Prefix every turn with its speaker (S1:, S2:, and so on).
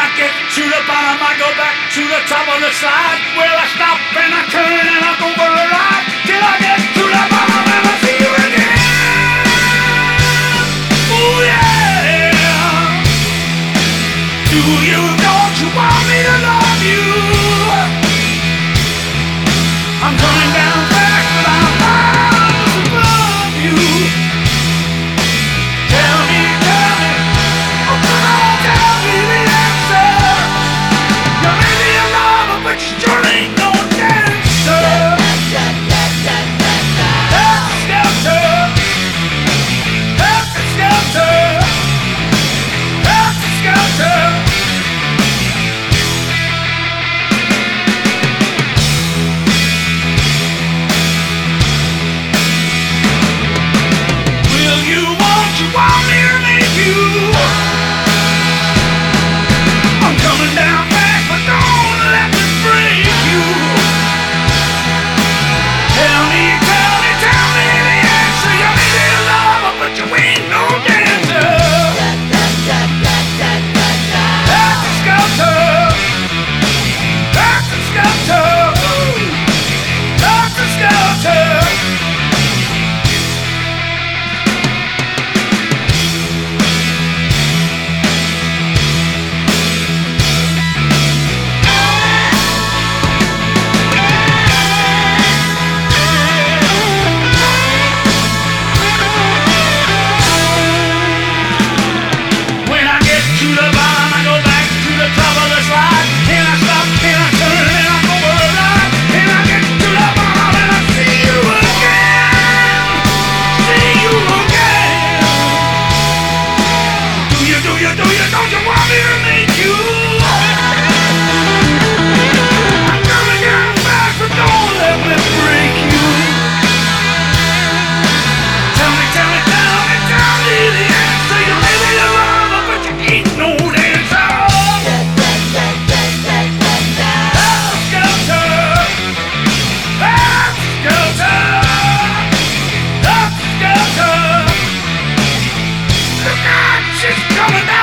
S1: get to the bottom, I go back to the top of the slide. Where I stop and I turn and I go for a ride. Till I get to the bottom and I see you again. Oh yeah. Do you, don't you want me to love you? I'm coming down fast, but I'm miles above you. Tell me, oh come on, tell me the answer. You may be a lover, but you sure ain't no dancer. Helter-skelter, helter-skelter, helter-skelter. Want me to make you? I'm coming down fast, but don't let me break you. Tell me the answer. You may be a lover, but you ain't no dancer. Helter-skelter, helter-skelter, helter-skelter. Don't you want me to make you? I'm coming down fast, but don't let me break you. Tell me the answer. You may be a lover, but you ain't no dancer. Helter-skelter, helter-skelter, helter-skelter. Look out, she's coming down.